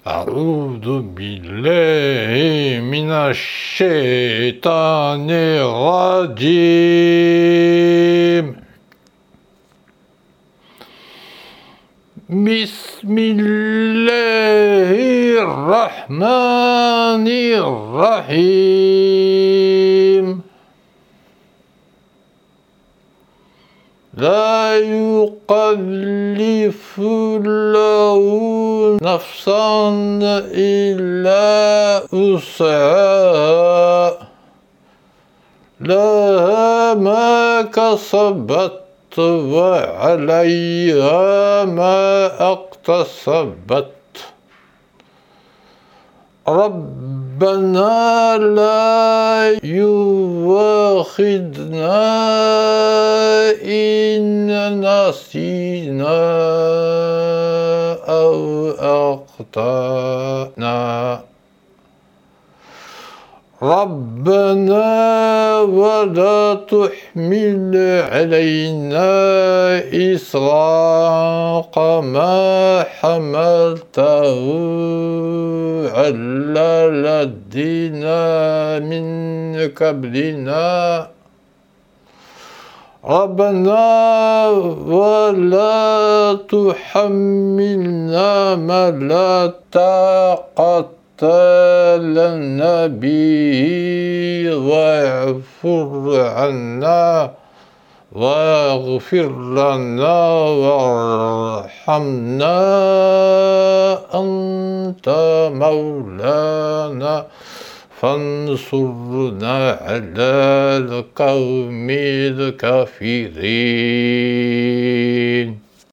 أعوذ بالله من الشيطان الرجيم. بسم الله الرحمن الرحيم. لا يكلف الله نفسا إلا وسعها، لها ما كسبت وعليها ما اكتسبت. ربنا لا يؤاخذنا إن نسينا أو أخطأنا. ربنا ولا تحمل علينا إصرا كما حملته على الذين من قبلنا. ربنا ولا تحملنا ما لا طاقة لنا به واغفر لنا وارحمنا أنت مولانا فانصرنا على القوم الكافرين.